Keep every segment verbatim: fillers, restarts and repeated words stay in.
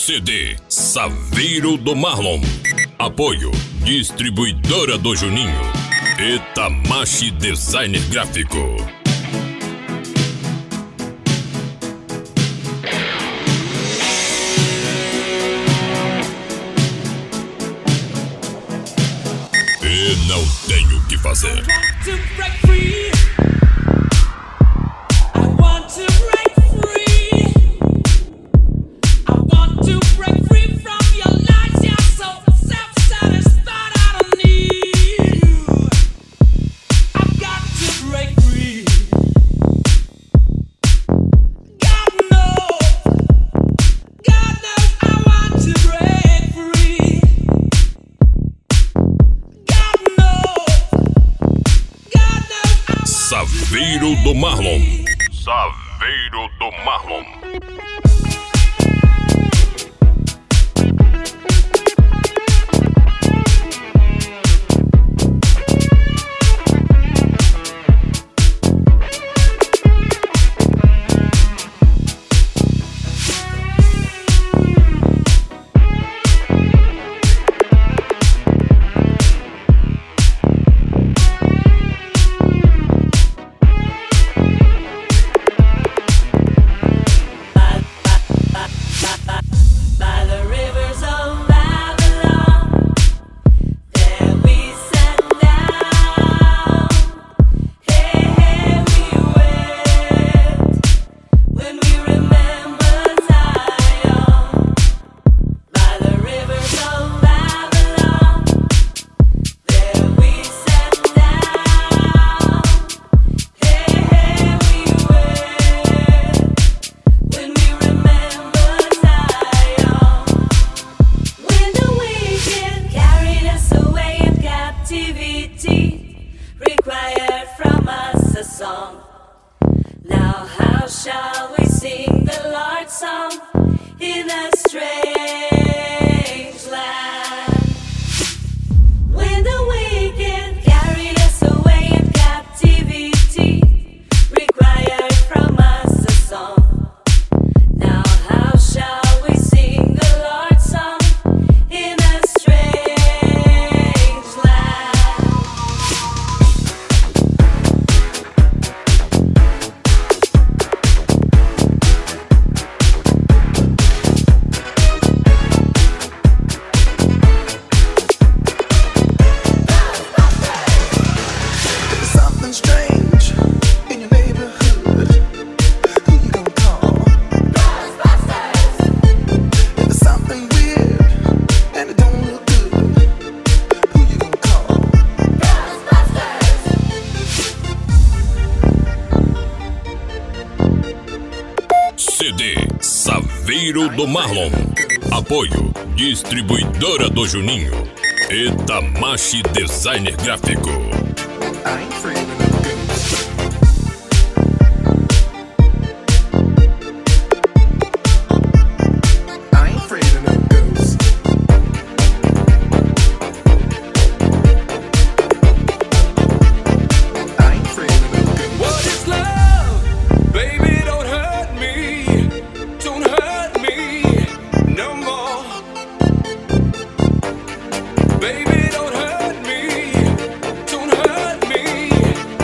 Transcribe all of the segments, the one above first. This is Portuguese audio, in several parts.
C D Saveiro do Marlon. Apoio Distribuidora do Juninho e Tamashi Designer Gráfico. E não tenho o que fazer. Saveiro do Marlon. Saveiro do Marlon. Required from us a song. Now how shall we sing the Lord's song in a strange land? When the wicked carried us away in captivity, required from us a song. Now how shall we sing the Lord's song in a strange land? C D Saveiro do Marlon. Apoio Distribuidora do Juninho e Tamashi Designer Gráfico. Baby, don't hurt me, don't hurt me.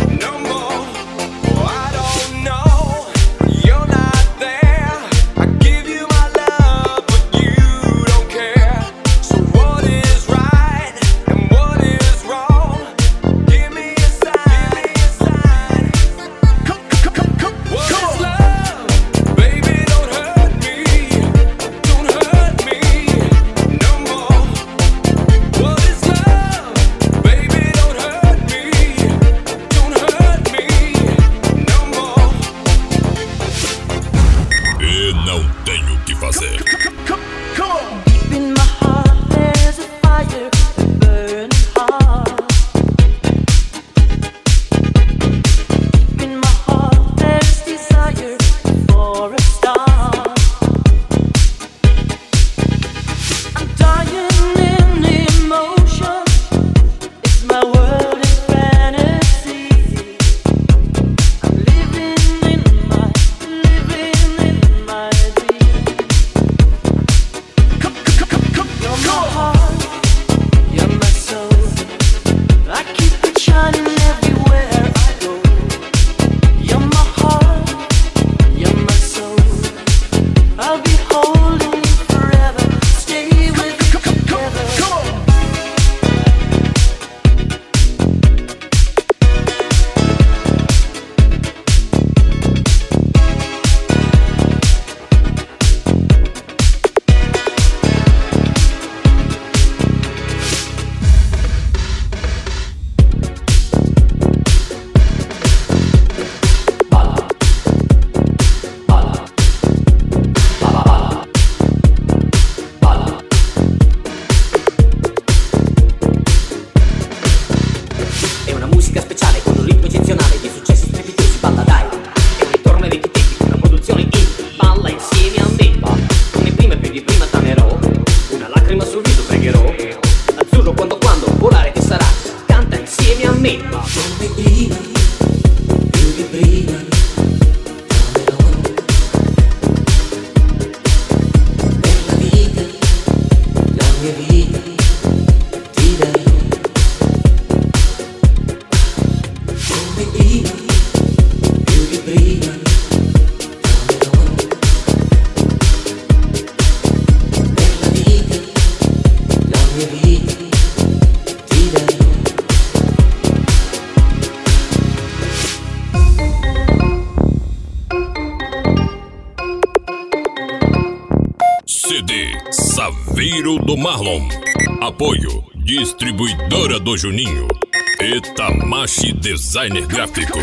C D Saveiro do Marlon. Apoio Distribuidora do Juninho e Tamashi Designer Gráfico.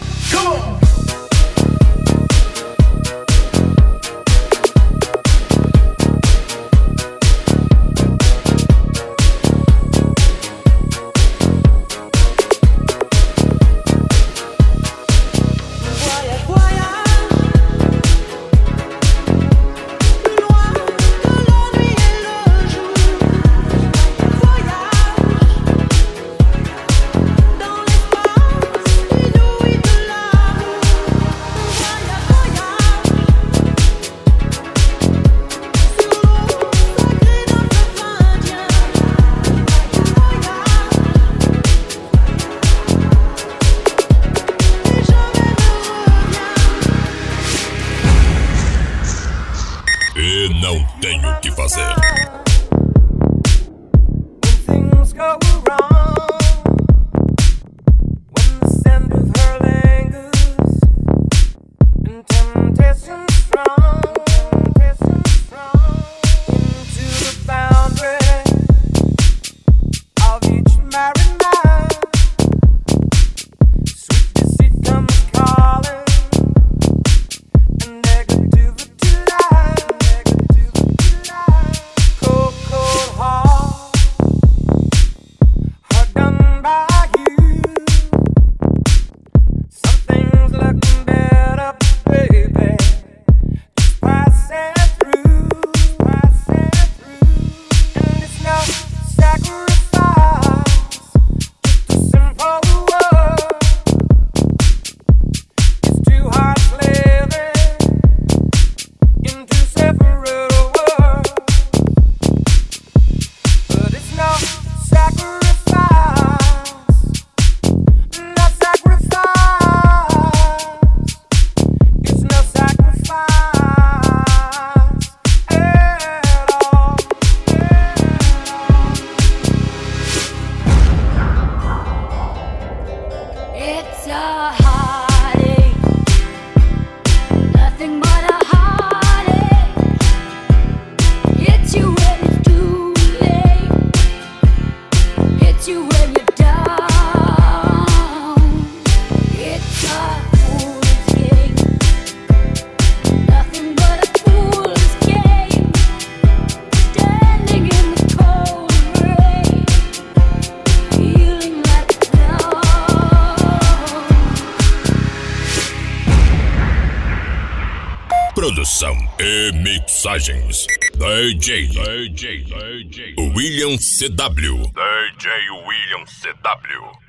E não tenho o que fazer. It's a heartache, nothing but a heartache. Hits you when it's too late, hits you when you're down. It's a fool's game, nothing but a fool's game. Standing in the cold rain, feeling like hell. Produção e mixagens D J, D J, D J William C W, D J William C W.